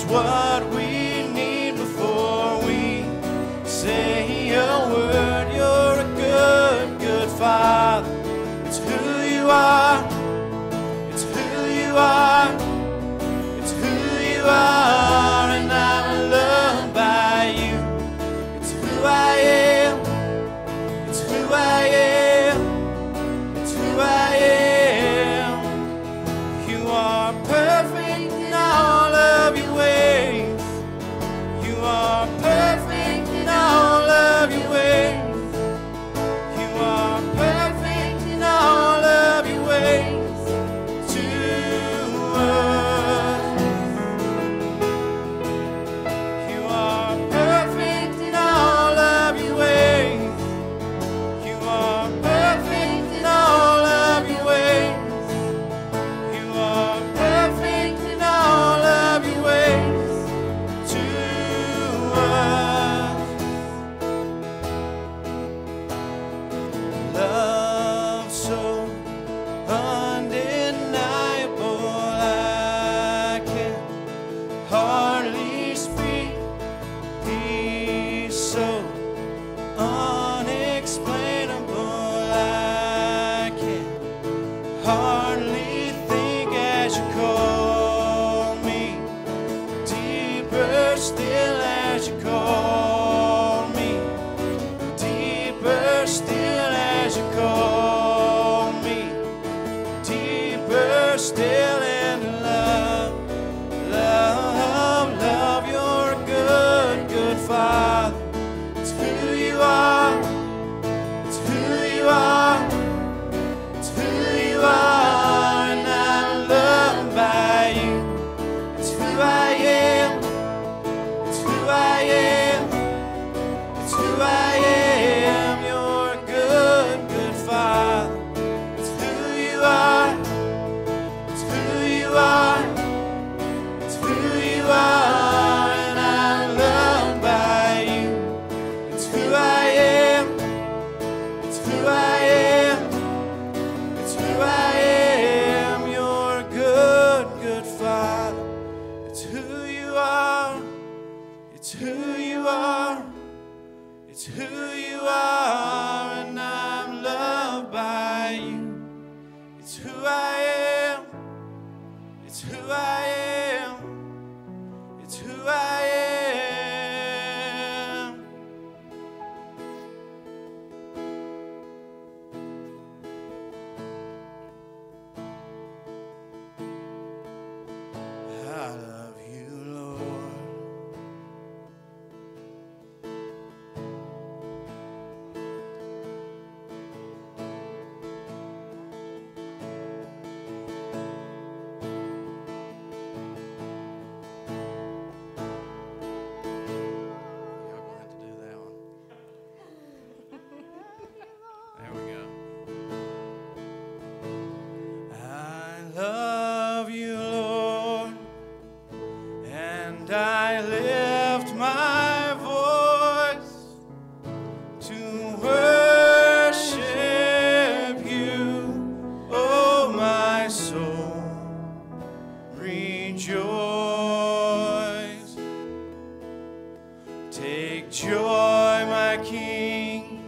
what we need before we say a word. You're a good, good Father. It's who you are. It's who you are. It's who you are, and I'm loved by you. It's who I am. It's who I am. It's who I am. You are perfect in all of your ways. You are perfect in all of your ways. You are perfect in all of your ways to us. You are perfect in all of your ways. You are perfect in all of your ways. You are perfect in all of your ways to us. Love so undeniable, I can hardly speak. Peace so unexplainable, I can hardly think as you call me. Deeper still as you call me. Deeper still as you call me. Deeper still in love. Love, love, you're a good, good Father. It's who you are. It's who you are. It's who you are, and I'm loved by you. It's who I am. It's who I am. It's who I am. You're a good, good Father. It's who you are. It's who you are. It's who you are, and I'm loved by you. It's who I am. It's who I am. It's who I am. You're a good, good Father. It's who you are. It's who you are. It's who you are, and I'm loved by you. It's who I am. It's who I am. It's who I am. I love you, Lord. Y'all gonna have to do that one. There we go. I love you, Lord, and I lift my voice to worship you. Oh, my soul, rejoice. Take joy, my King,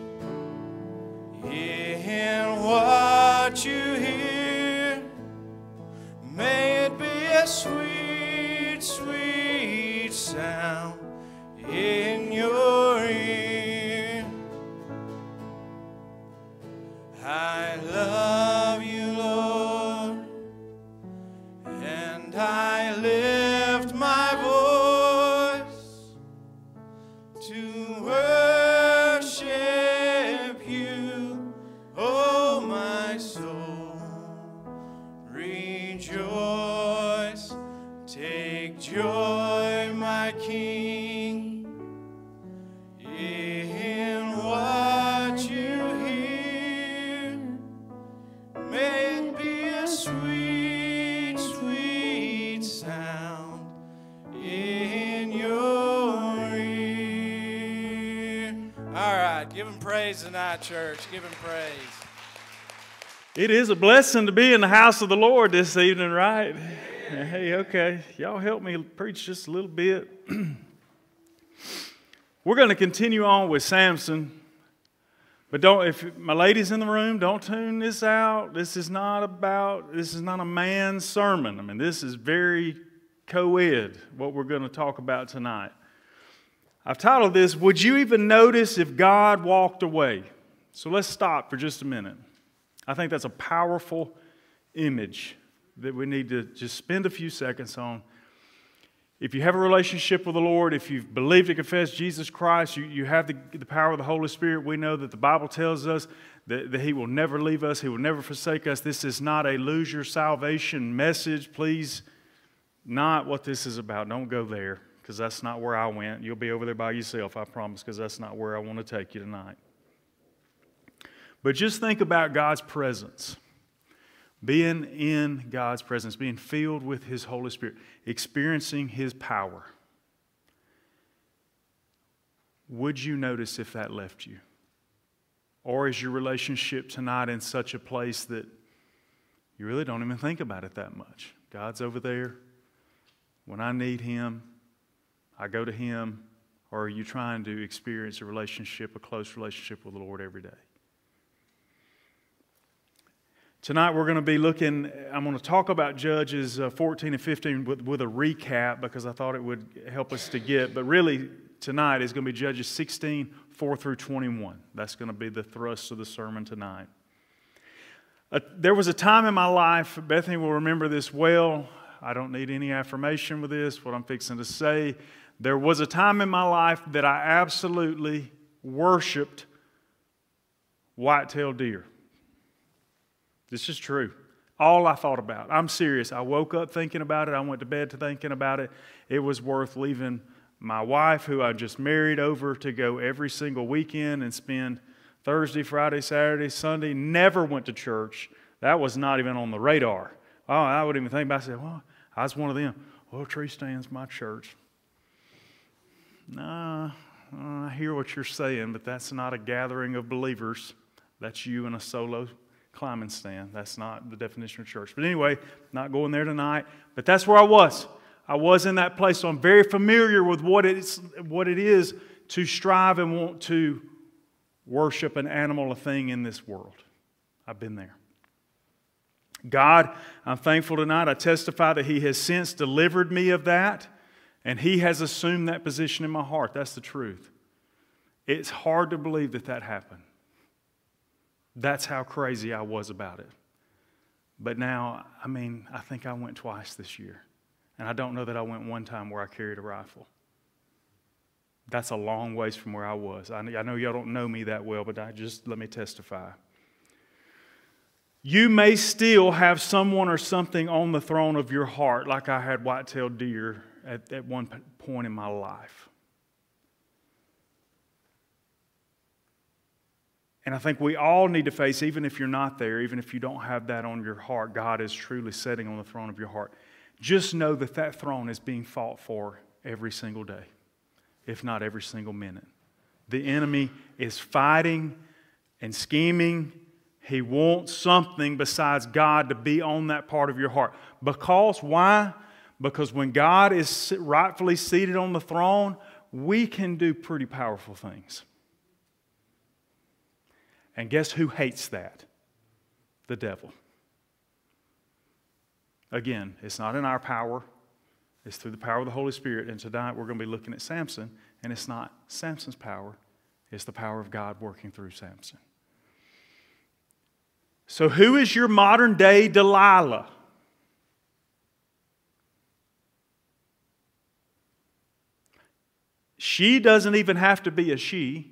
in what you hear. May it be a sweet, sweet sound in your ear. I love you, Lord, and I lift my voice to worship you. Oh, my soul, rejoice. Take joy, my King, in what you hear. May it be a sweet, sweet sound in your ear. All right, give him praise tonight, church. Give him praise. It is a blessing to be in the house of the Lord this evening, right? Hey, okay. Y'all help me preach just a little bit. We're going to continue on with Samson. But if my ladies in the room, don't tune this out. This is not a man's sermon. I mean, this is very co-ed, what we're going to talk about tonight. I've titled this, Would You Even Notice If God Walked Away? So let's stop for just a minute. I think that's a powerful image that we need to just spend a few seconds on. If you have a relationship with the Lord, if you've believed and confessed Jesus Christ, you have the power of the Holy Spirit. We know that the Bible tells us that He will never leave us. He will never forsake us. This is not a lose your salvation message. Please, not what this is about. Don't go there, because that's not where I went. You'll be over there by yourself, I promise, because that's not where I want to take you tonight. But just think about God's presence. Being in God's presence, being filled with His Holy Spirit, experiencing His power. Would you notice if that left you? Or is your relationship tonight in such a place that you really don't even think about it that much? God's over there. When I need Him, I go to Him. Or are you trying to experience a close relationship with the Lord every day? Tonight we're going to be I'm going to talk about Judges 14 and 15 with a recap, because I thought it would help us to get, but really tonight is going to be Judges 16, 4 through 21. That's going to be the thrust of the sermon tonight. There was a time in my life, Bethany will remember this well, I don't need any affirmation with this, what I'm fixing to say. There was a time in my life that I absolutely worshiped white-tailed deer. This is true. All I thought about. I'm serious. I woke up thinking about it. I went to bed thinking about it. It was worth leaving my wife, who I just married, over to go every single weekend and spend Thursday, Friday, Saturday, Sunday. Never went to church. That was not even on the radar. Oh, I wouldn't even think about it. I said, well, I was one of them. Well, Tree Stand's my church. Nah, I hear what you're saying, but that's not a gathering of believers. That's you in a solo climbing stand. That's not the definition of church. But anyway, not going there tonight. But that's where I was. I was in that place, so I'm very familiar with what it is to strive and want to worship an animal, a thing in this world. I've been there. God, I'm thankful tonight. I testify that He has since delivered me of that, and He has assumed that position in my heart. That's the truth. It's hard to believe that happened. That's how crazy I was about it. But now, I think I went twice this year. And I don't know that I went one time where I carried a rifle. That's a long ways from where I was. I know y'all don't know me that well, but let me testify. You may still have someone or something on the throne of your heart, like I had white-tailed deer at one point in my life. And I think we all need to face, even if you're not there, even if you don't have that on your heart, God is truly sitting on the throne of your heart. Just know that throne is being fought for every single day, if not every single minute. The enemy is fighting and scheming. He wants something besides God to be on that part of your heart. Why? Because when God is rightfully seated on the throne, we can do pretty powerful things. And guess who hates that? The devil. Again, it's not in our power. It's through the power of the Holy Spirit. And tonight we're going to be looking at Samson. And it's not Samson's power. It's the power of God working through Samson. So who is your modern day Delilah? She doesn't even have to be a she.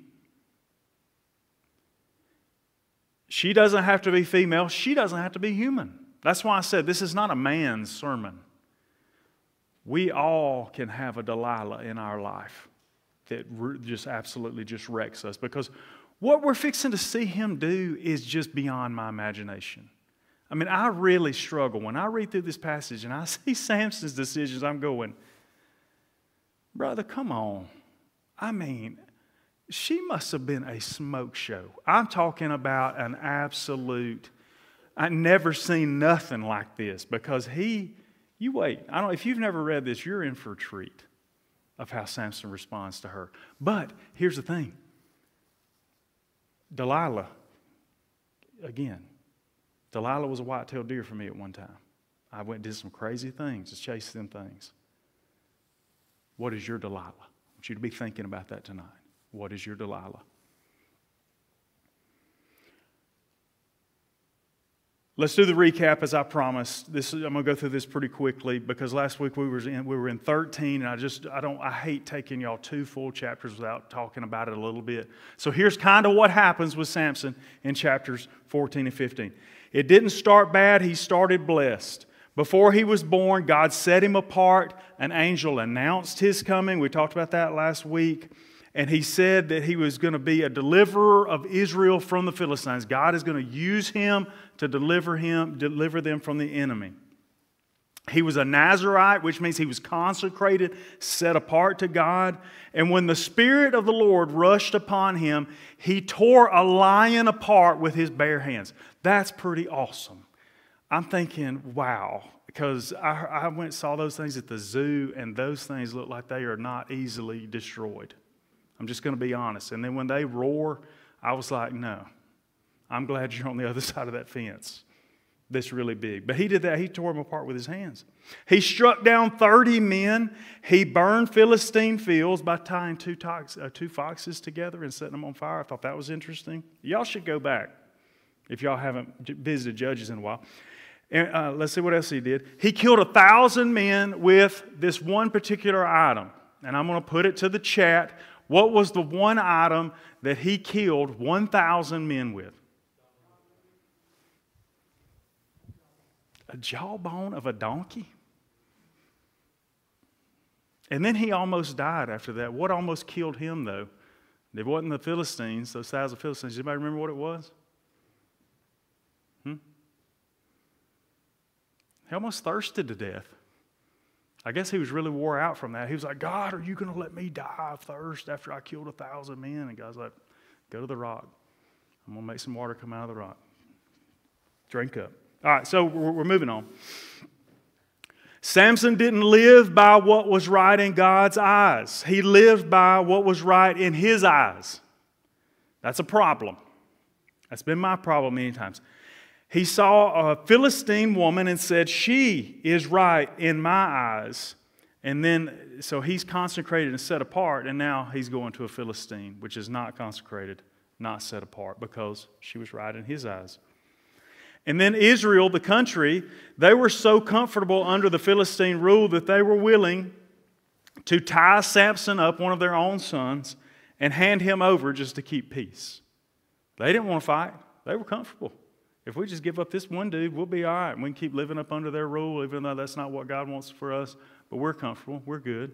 She doesn't have to be female. She doesn't have to be human. That's why I said this is not a man's sermon. We all can have a Delilah in our life that just absolutely just wrecks us, because what we're fixing to see him do is just beyond my imagination. I really struggle. When I read through this passage and I see Samson's decisions, I'm going, brother, come on. She must have been a smoke show. I'm talking about an absolute, I've never seen nothing like this, because he You wait. If you've never read this, you're in for a treat of how Samson responds to her. But here's the thing. Delilah was a white-tailed deer for me at one time. I went and did some crazy things to chase them things. What is your Delilah? I want you to be thinking about that tonight. What is your Delilah? Let's do the recap as I promised. I'm going to go through this pretty quickly because last week we were in 13, and I hate taking y'all 2 full chapters without talking about it a little bit. So here's kind of what happens with Samson in chapters 14 and 15. It didn't start bad, he started blessed. Before he was born, God set him apart. An angel announced his coming. We talked about that last week. And he said that he was going to be a deliverer of Israel from the Philistines. God is going to use him to deliver them from the enemy. He was a Nazirite, which means he was consecrated, set apart to God. And when the Spirit of the Lord rushed upon him, he tore a lion apart with his bare hands. That's pretty awesome. I'm thinking, wow, because I went and saw those things at the zoo, and those things look like they are not easily destroyed. I'm just going to be honest. And then when they roar, I was like, no, I'm glad you're on the other side of that fence. This really big. But he did that. He tore them apart with his hands. He struck down 30 men. He burned Philistine fields by tying two foxes together and setting them on fire. I thought that was interesting. Y'all should go back if y'all haven't visited Judges in a while. And, let's see what else he did. He killed 1,000 men with this one particular item. And I'm going to put it to the chat. What was the one item that he killed 1,000 men with? A jawbone of a donkey? And then he almost died after that. What almost killed him, though? It wasn't the Philistines, those 1,000 Philistines. Does anybody remember what it was? He almost thirsted to death. I guess he was really wore out from that. He was like, God, are you going to let me die of thirst after I killed 1,000 men? And God's like, go to the rock. I'm going to make some water come out of the rock. Drink up. All right, so we're moving on. Samson didn't live by what was right in God's eyes. He lived by what was right in his eyes. That's a problem. That's been my problem many times. He saw a Philistine woman and said, she is right in my eyes. And then, so he's consecrated and set apart, and now he's going to a Philistine, which is not consecrated, not set apart, because she was right in his eyes. And then Israel, the country, they were so comfortable under the Philistine rule that they were willing to tie Samson up, one of their own sons, and hand him over just to keep peace. They didn't want to fight. They were comfortable. If we just give up this one dude, we'll be all right. We can keep living up under their rule, even though that's not what God wants for us. But we're comfortable. We're good.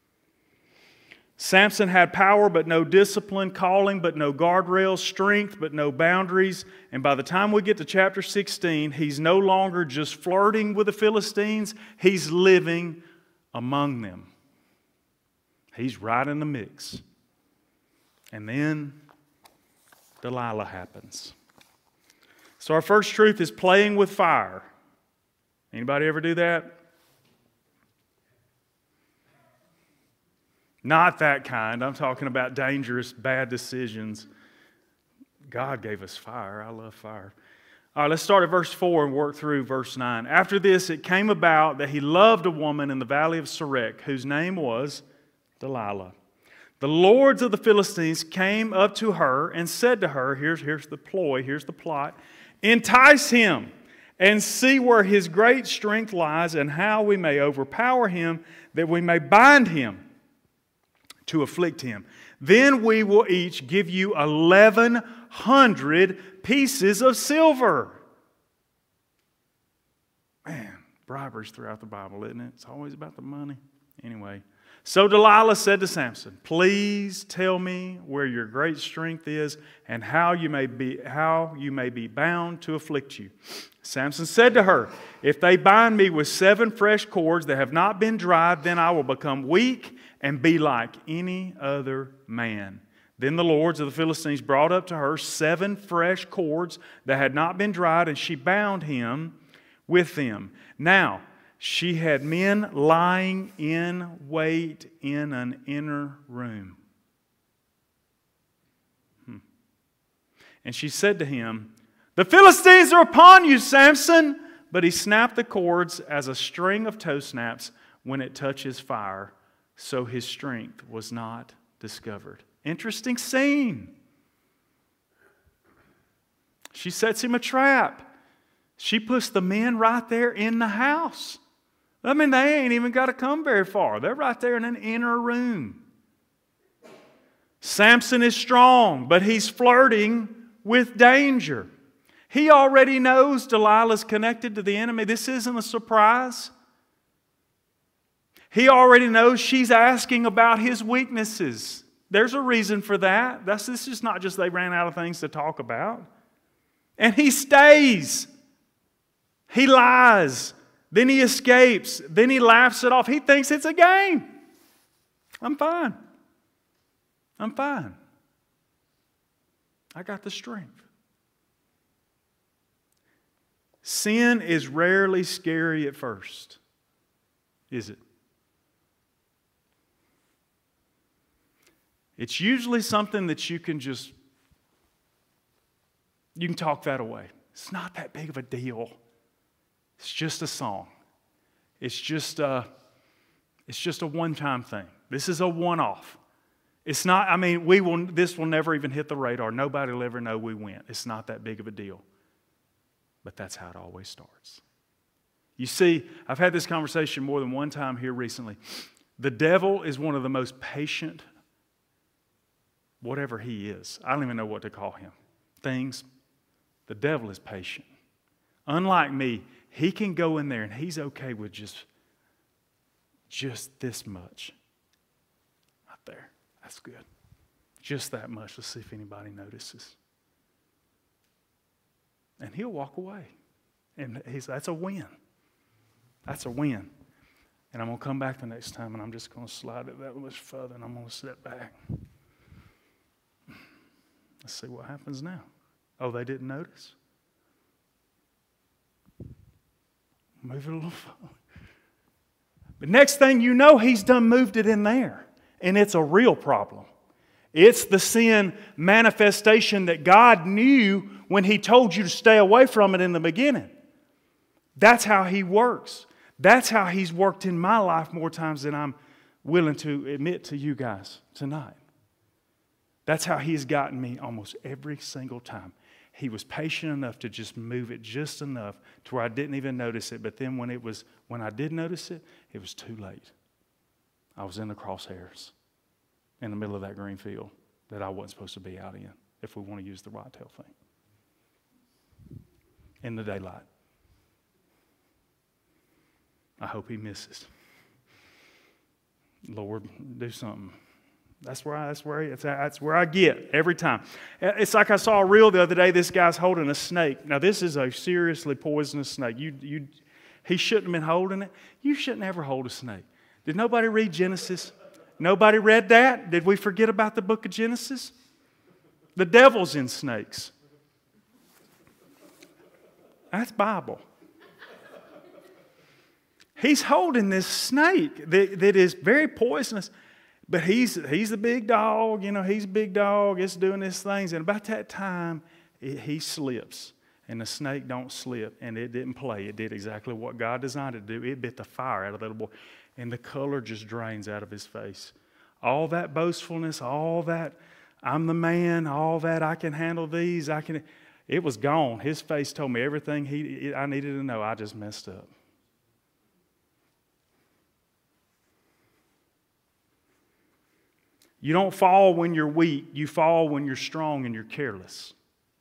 Samson had power but no discipline, calling but no guardrails, strength but no boundaries. And by the time we get to chapter 16, he's no longer just flirting with the Philistines. He's living among them. He's right in the mix. And then Delilah happens. So our first truth is playing with fire. Anybody ever do that? Not that kind. I'm talking about dangerous, bad decisions. God gave us fire. I love fire. All right, let's start at verse 4 and work through verse 9. After this, it came about that he loved a woman in the valley of Sorek, whose name was Delilah. The lords of the Philistines came up to her and said to her, here's the ploy, here's the plot, entice him and see where his great strength lies and how we may overpower him, that we may bind him to afflict him. Then we will each give you 1,100 pieces of silver. Man, bribery's throughout the Bible, isn't it? It's always about the money. Anyway, so Delilah said to Samson, please tell me where your great strength is and how you may be bound to afflict you. Samson said to her, if they bind me with 7 fresh cords that have not been dried, then I will become weak and be like any other man. Then the lords of the Philistines brought up to her 7 fresh cords that had not been dried, and she bound him with them. Now, She had men lying in wait in an inner room. And she said to him, "The Philistines are upon you, Samson." But he snapped the cords as a string of tow snaps when it touches fire, so his strength was not discovered. Interesting scene. She sets him a trap. She puts the men right there in the house. I mean, they ain't even got to come very far. They're right there in an inner room. Samson is strong, but he's flirting with danger. He already knows Delilah's connected to the enemy. This isn't a surprise. He already knows she's asking about his weaknesses. There's a reason for that. This is not just they ran out of things to talk about. And he stays. He lies. Then he escapes. Then he laughs it off. He thinks it's a game. I'm fine. I'm fine. I got the strength. Sin is rarely scary at first, is it? It's usually something that you can talk that away. It's not that big of a deal. It's just a song. It's just a one-time thing. This is a one-off. It's not, this will never even hit the radar. Nobody will ever know we went. It's not that big of a deal. But that's how it always starts. You see, I've had this conversation more than one time here recently. The devil is one of the most patient, whatever he is. I don't even know what to call him. Things. The devil is patient. Unlike me, he can go in there and he's okay with just this much. Right there. That's good. Just that much. Let's see if anybody notices. And he'll walk away. And that's a win. That's a win. And I'm going to come back the next time and I'm just going to slide it that much further and I'm going to step back. Let's see what happens now. Oh, they didn't notice? Move it a little forward. But next thing you know, he's done moved it in there. And it's a real problem. It's the sin manifestation that God knew when He told you to stay away from it in the beginning. That's how He works. That's how He's worked in my life more times than I'm willing to admit to you guys tonight. That's how He's gotten me almost every single time. He was patient enough to just move it just enough to where I didn't even notice it. But then when I did notice it, it was too late. I was in the crosshairs in the middle of that green field that I wasn't supposed to be out in, if we want to use the whitetail thing. In the daylight. I hope he misses. Lord, do something. That's where I get every time. It's like I saw a reel the other day. This guy's holding a snake. Now this is a seriously poisonous snake. He shouldn't have been holding it. You shouldn't ever hold a snake. Did nobody read Genesis? Nobody read that? Did we forget about the book of Genesis? The devil's in snakes. That's Bible. He's holding this snake that is very poisonous. But he's the big dog, he's a big dog, it's doing these things. And about that time, he slips. And the snake don't slip. And it didn't play. It did exactly what God designed it to do. It bit the fire out of that little boy. And the color just drains out of his face. All that boastfulness, all that, I'm the man, all that, I can handle these, it was gone. His face told me everything I needed to know. I just messed up. You don't fall when you're weak. You fall when you're strong and you're careless.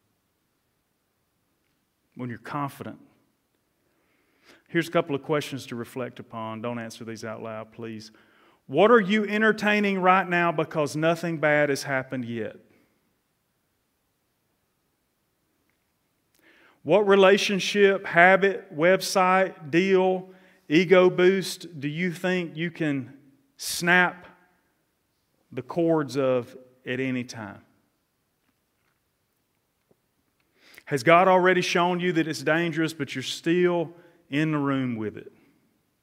When you're confident. Here's a couple of questions to reflect upon. Don't answer these out loud, please. What are you entertaining right now because nothing bad has happened yet? What relationship, habit, website, deal, ego boost do you think you can snap the cords of at any time? Has God already shown you that it's dangerous, but you're still in the room with it?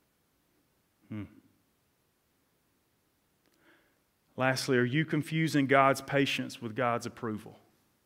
Lastly, are you confusing God's patience with God's approval?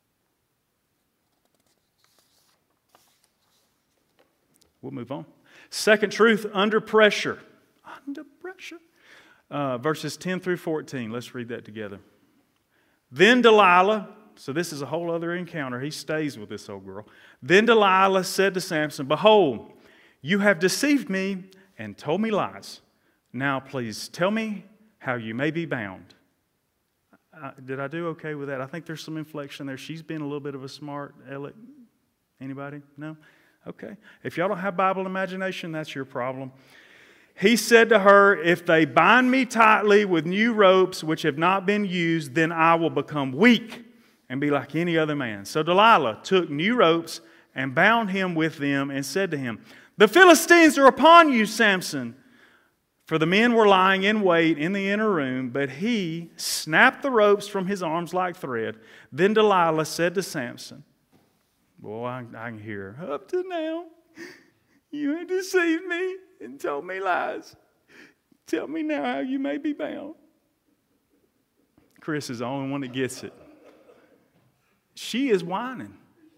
We'll move on. Second truth, under pressure. Under pressure. Verses 10 through 14. Let's read that together. Then Delilah, so this is a whole other encounter. He stays with this old girl. Then Delilah said to Samson, "Behold, you have deceived me and told me lies. Now please tell me how you may be bound." Did I do okay with that? I think there's some inflection there. She's been a little bit of a smart aleck. Anybody? No? Okay. If y'all don't have Bible imagination, that's your problem. He said to her, "If they bind me tightly with new ropes which have not been used, then I will become weak and be like any other man." So Delilah took new ropes and bound him with them and said to him, "The Philistines are upon you, Samson." For the men were lying in wait in the inner room, but he snapped the ropes from his arms like thread. Then Delilah said to Samson, boy, I can hear her, "Up to now, you have deceived me and told me lies. Tell me now how you may be bound." Chris is the only one that gets it. She is whining.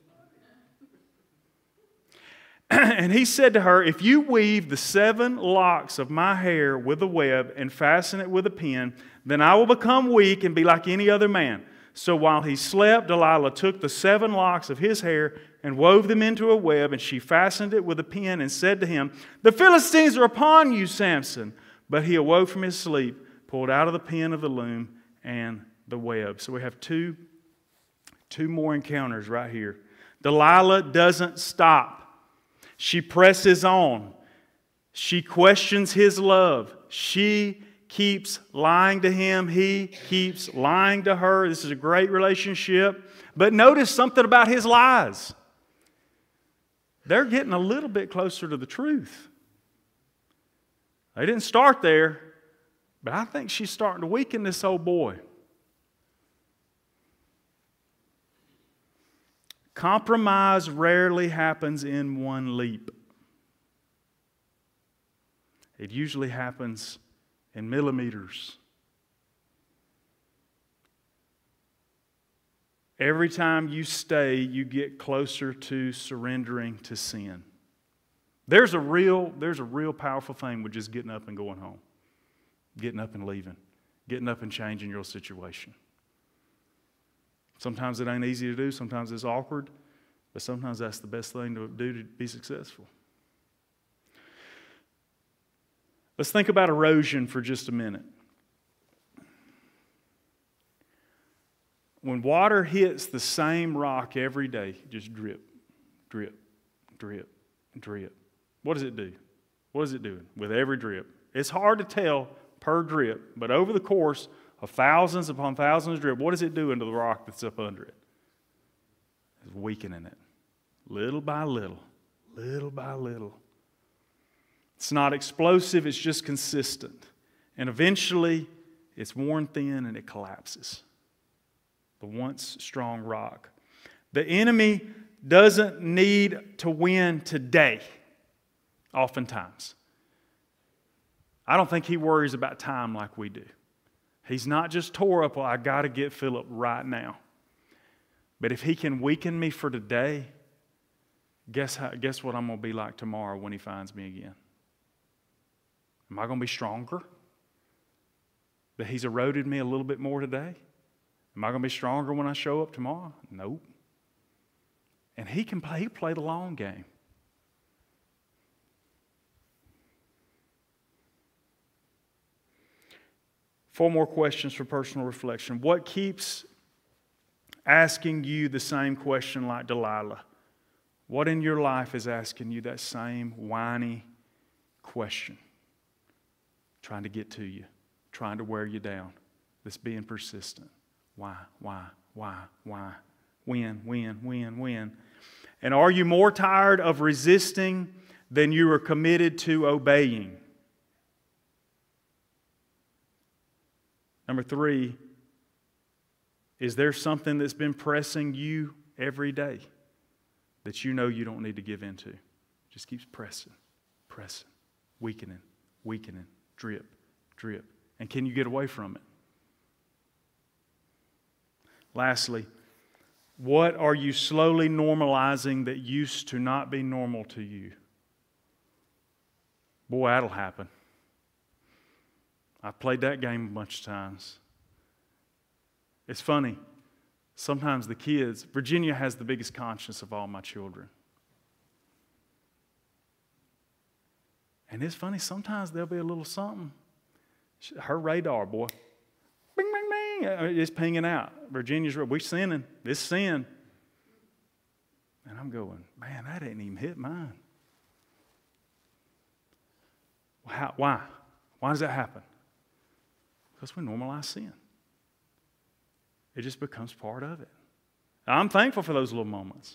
And he said to her, "If you weave the 7 locks of my hair with a web and fasten it with a pin, then I will become weak and be like any other man." So while he slept, Delilah took the 7 locks of his hair and wove them into a web, and she fastened it with a pin and said to him, "The Philistines are upon you, Samson." But he awoke from his sleep, pulled out of the pin of the loom and the web. So we have two more encounters right here. Delilah doesn't stop. She presses on. She questions his love. She keeps lying to him. He keeps lying to her. This is a great relationship. But notice something about his lies. They're getting a little bit closer to the truth. They didn't start there, but I think she's starting to weaken this old boy. Compromise rarely happens in one leap. It usually happens in millimeters. Every time you stay, you get closer to surrendering to sin. There's a real powerful thing with just getting up and going home. Getting up and leaving. Getting up and changing your situation. Sometimes it ain't easy to do. Sometimes it's awkward. But sometimes that's the best thing to do to be successful. Let's think about erosion for just a minute. When water hits the same rock every day, just drip, drip, drip, drip. What does it do? What is it doing with every drip? It's hard to tell per drip, but over the course of thousands upon thousands of drip, what is it doing to the rock that's up under it? It's weakening it. Little by little, little by little. It's not explosive, it's just consistent. And eventually, it's worn thin and it collapses. The once strong rock. The enemy doesn't need to win today, oftentimes. I don't think he worries about time like we do. He's not just tore up, well, I got to get Philip right now. But if he can weaken me for today, guess what I'm going to be like tomorrow when he finds me again? Am I going to be stronger? That he's eroded me a little bit more today? Am I going to be stronger when I show up tomorrow? Nope. And he play the long game. Four more questions for personal reflection. What keeps asking you the same question like Delilah? What in your life is asking you that same whiny question? Trying to get to you, trying to wear you down, that's being persistent. Why? When? And are you more tired of resisting than you are committed to obeying? Number 3, is there something that's been pressing you every day that you know you don't need to give into? Just keeps pressing, weakening, drip. And can you get away from it? Lastly, what are you slowly normalizing that used to not be normal to you? Boy, that'll happen. I've played that game a bunch of times. It's funny. Sometimes the kids, Virginia has the biggest conscience of all my children. And it's funny, sometimes there'll be a little something. Her radar, boy, bing, bing, bing, it's pinging out. Virginia's, we're sinning. It's sin. And I'm going, man, that ain't even hit mine. Why? Why does that happen? Because we normalize sin. It just becomes part of it. I'm thankful for those little moments.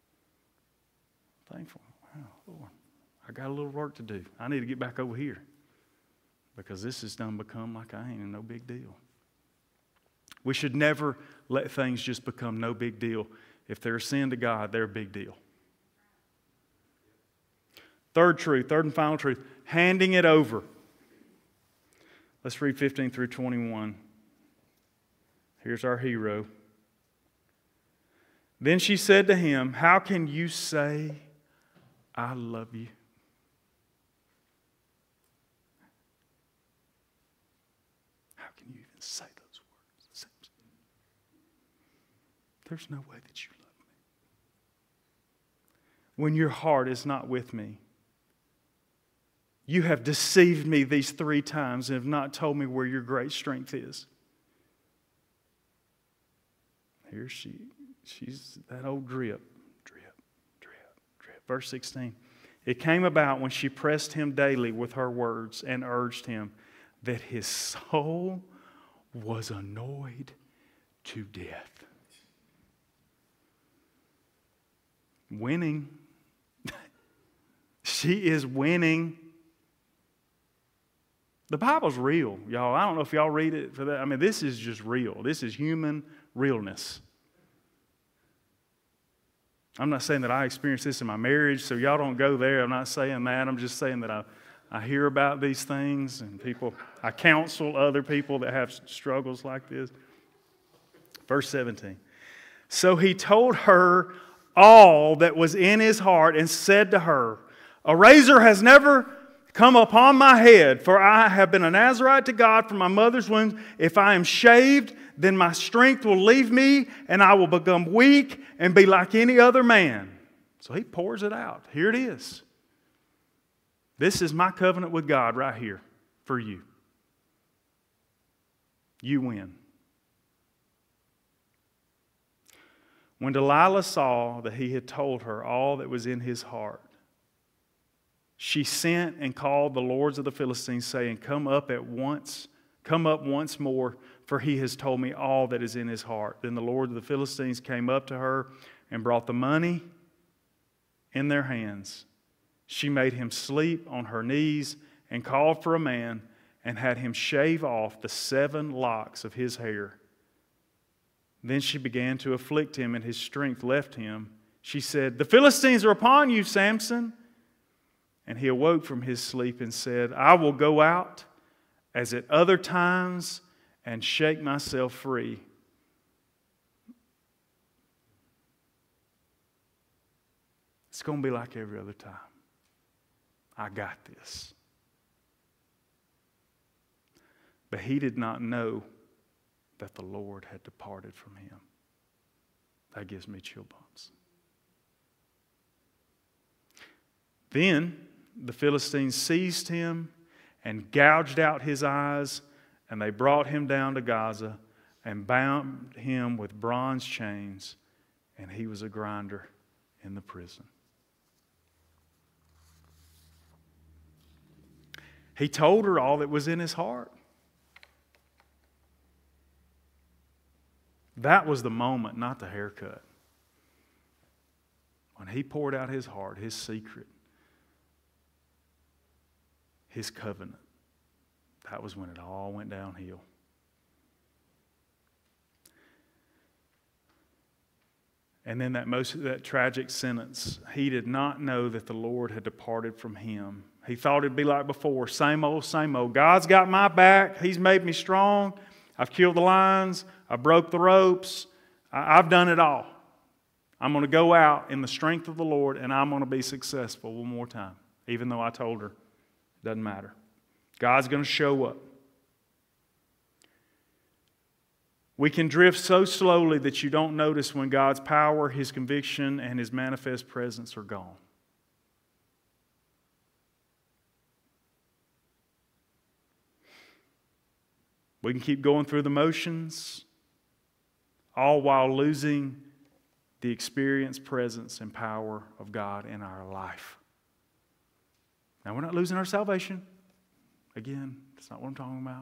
I'm thankful. Wow, Lord, I got a little work to do. I need to get back over here because this has done become like I ain't no big deal. We should never let things just become no big deal. If they're a sin to God, they're a big deal. Third and final truth, handing it over. Let's read 15 through 21. Here's our hero. Then she said to him, how can you say, I love you? How can you even say those words? There's no way that you love me. When your heart is not with me. You have deceived me these 3 times and have not told me where your great strength is. Here she's that old drip. Verse 16. It came about when she pressed him daily with her words and urged him that his soul was annoyed to death. Winning. She is winning. The Bible's real, y'all. I don't know if y'all read it for that. I mean, this is just real. This is human realness. I'm not saying that I experienced this in my marriage, so y'all don't go there. I'm not saying that. I'm just saying that I hear about these things and I counsel other people that have struggles like this. Verse 17. So he told her all that was in his heart and said to her, a razor has never come upon my head, for I have been a Nazirite to God from my mother's womb. If I am shaved, then my strength will leave me, and I will become weak and be like any other man. So he pours it out. Here it is. This is my covenant with God right here for you. You win. When Delilah saw that he had told her all that was in his heart, she sent and called the lords of the Philistines, saying, Come up once more, for he has told me all that is in his heart. Then the lords of the Philistines came up to her and brought the money in their hands. She made him sleep on her knees and called for a man and had him shave off the 7 locks of his hair. Then she began to afflict him, and his strength left him. She said, The Philistines are upon you, Samson. And he awoke from his sleep and said, I will go out as at other times and shake myself free. It's going to be like every other time. I got this. But he did not know that the Lord had departed from him. That gives me chill bumps. Then the Philistines seized him and gouged out his eyes, and they brought him down to Gaza and bound him with bronze chains, and he was a grinder in the prison. He told her all that was in his heart. That was the moment, not the haircut. When he poured out his heart, his secret, his covenant, that was when it all went downhill. And then that tragic sentence, he did not know that the Lord had departed from him. He thought it'd be like before, same old, same old. God's got my back. He's made me strong. I've killed the lions. I broke the ropes. I've done it all. I'm going to go out in the strength of the Lord, and I'm going to be successful one more time, even though I told her it doesn't matter. God's going to show up. We can drift so slowly that you don't notice when God's power, His conviction, and His manifest presence are gone. We can keep going through the motions, all while losing the experience, presence, and power of God in our life. Now, we're not losing our salvation. Again, that's not what I'm talking about.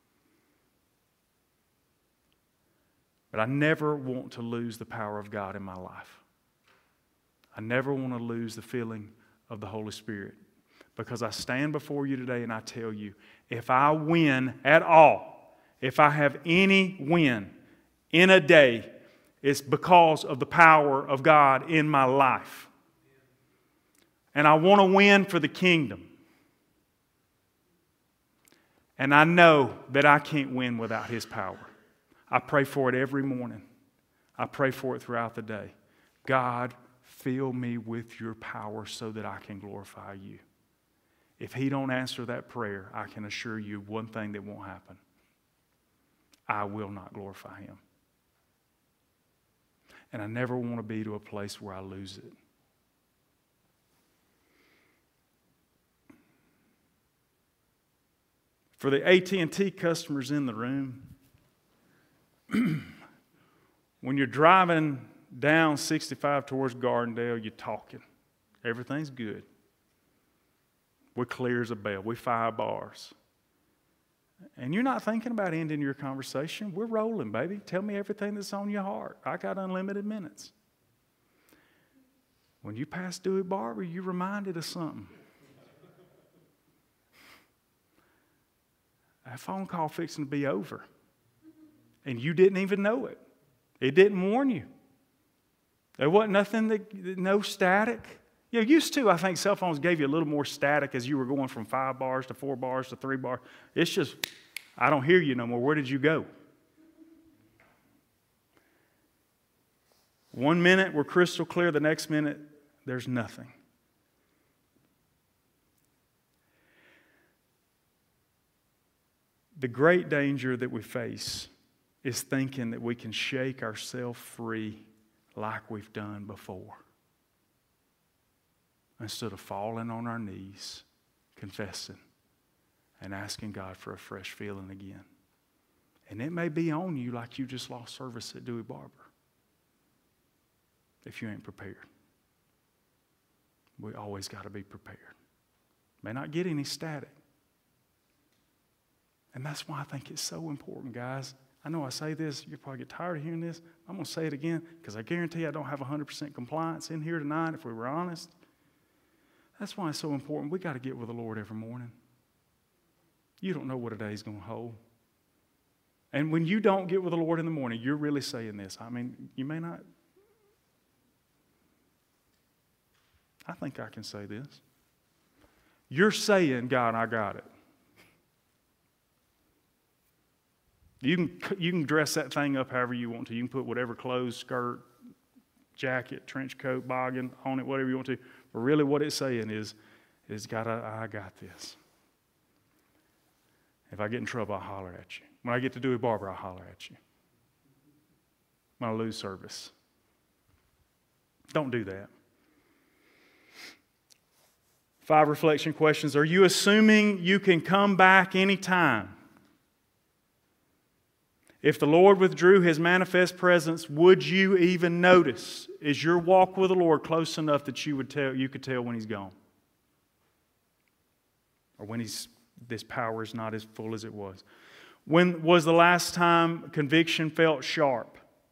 But I never want to lose the power of God in my life. I never want to lose the feeling of the Holy Spirit. Because I stand before you today and I tell you, if I win at all, if I have any win in a day, it's because of the power of God in my life. And I want to win for the kingdom. And I know that I can't win without His power. I pray for it every morning. I pray for it throughout the day. God, fill me with your power so that I can glorify you. If He don't answer that prayer, I can assure you one thing that won't happen. I will not glorify Him. And I never want to be to a place where I lose it. For the AT&T customers in the room, when you're driving down 65 towards Gardendale, you're talking. Everything's good. We're clear as a bell. We're 5 bars. And you're not thinking about ending your conversation. We're rolling, baby. Tell me everything that's on your heart. I got unlimited minutes. When you pass Dewey Barber, you're reminded of something. That phone call fixing to be over. And you didn't even know it. It didn't warn you. There wasn't nothing, no static. You know, used to, I think cell phones gave you a little more static as you were going from 5 bars to 4 bars to 3 bars. It's just, I don't hear you no more. Where did you go? 1 minute, we're crystal clear. The next minute, there's nothing. The great danger that we face is thinking that we can shake ourselves free like we've done before, instead of falling on our knees, confessing, and asking God for a fresh feeling again. And it may be on you like you just lost service at Dewey Barber if you ain't prepared. We always got to be prepared. May not get any static. And that's why I think it's so important, guys. I know I say this, you'll probably get tired of hearing this. I'm going to say it again because I guarantee I don't have 100% compliance in here tonight if we were honest. That's why it's so important. We got to get with the Lord every morning. You don't know what a day's going to hold. And when you don't get with the Lord in the morning, you're really saying this. I mean, you may not. I think I can say this. You're saying, God, I got it. You can dress that thing up however you want to. You can put whatever clothes, skirt, jacket, trench coat, boggin on it, whatever you want to. But really what it's saying is God, I got this. If I get in trouble, I'll holler at you. When I get to Dewey Barber, I'll holler at you. When I lose service. Don't do that. 5 reflection questions. Are you assuming you can come back anytime? If the Lord withdrew His manifest presence, would you even notice? Is your walk with the Lord close enough that you could tell when He's gone? Or when this power is not as full as it was? When was the last time conviction felt sharp?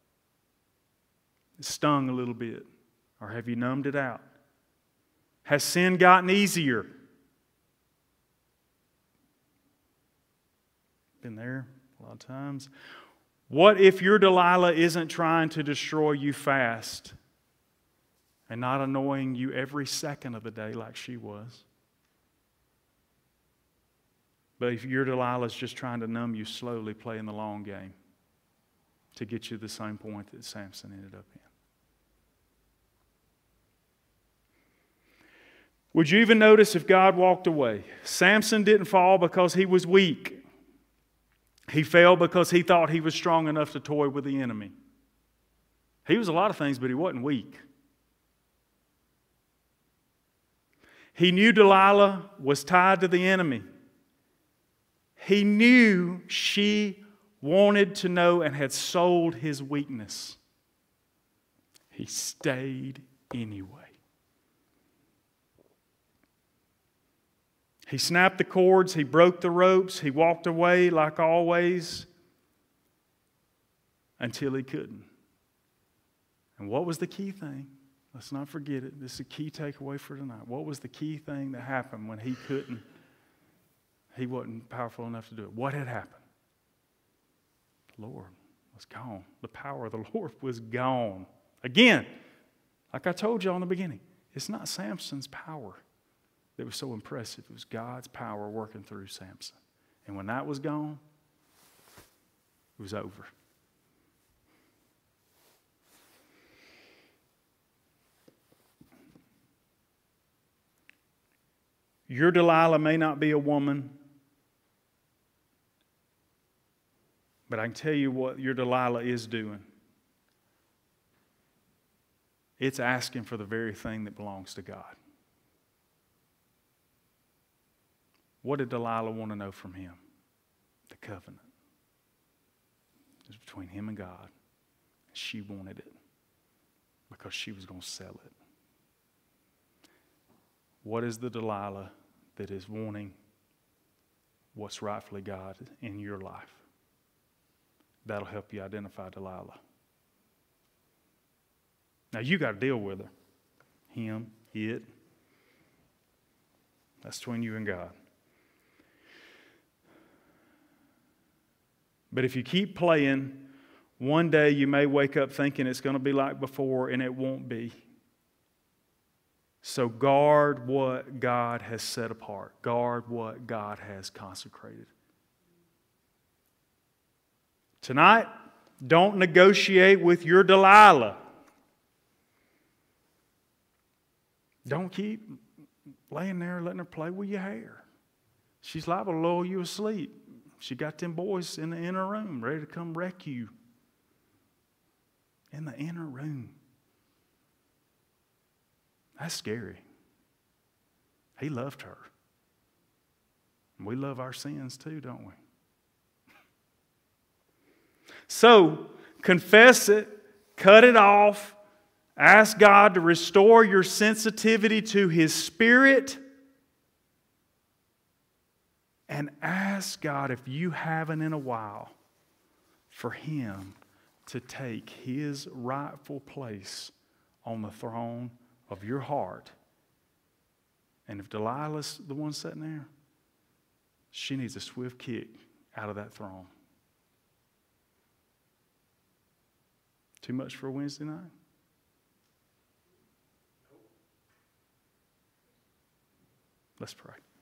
It stung a little bit. Or have you numbed it out? Has sin gotten easier? Been there a lot of times. What if your Delilah isn't trying to destroy you fast and not annoying you every second of the day like she was? But if your Delilah's just trying to numb you slowly, playing the long game, to get you to the same point that Samson ended up in. Would you even notice if God walked away? Samson didn't fall because he was weak. He fell because he thought he was strong enough to toy with the enemy. He was a lot of things, but he wasn't weak. He knew Delilah was tied to the enemy. He knew she wanted to know and had sold his weakness. He stayed anyway. He snapped the cords, he broke the ropes, he walked away like always until he couldn't. And what was the key thing? Let's not forget it. This is a key takeaway for tonight. What was the key thing that happened when he couldn't? He wasn't powerful enough to do it. What had happened? The Lord was gone. The power of the Lord was gone. Again, like I told you in the beginning, it's not Samson's power that was so impressive. It was God's power working through Samson. And when that was gone, it was over. Your Delilah may not be a woman, but I can tell you what your Delilah is doing. It's asking for the very thing that belongs to God. What did Delilah want to know from him? The covenant. It was between him and God. She wanted it because she was going to sell it. What is the Delilah that is wanting what's rightfully God in your life? That'll help you identify Delilah. Now you got to deal with her. Him, it. That's between you and God. But if you keep playing, one day you may wake up thinking it's going to be like before, and it won't be. So guard what God has set apart. Guard what God has consecrated. Tonight, don't negotiate with your Delilah. Don't keep laying there letting her play with your hair. She's liable to lull you asleep. She got them boys in the inner room ready to come wreck you. In the inner room. That's scary. He loved her. And we love our sins too, don't we? So, confess it, cut it off, ask God to restore your sensitivity to His Spirit, and ask God, if you haven't in a while, for Him to take His rightful place on the throne of your heart. And if Delilah's the one sitting there, she needs a swift kick out of that throne. Too much for a Wednesday night? Let's pray.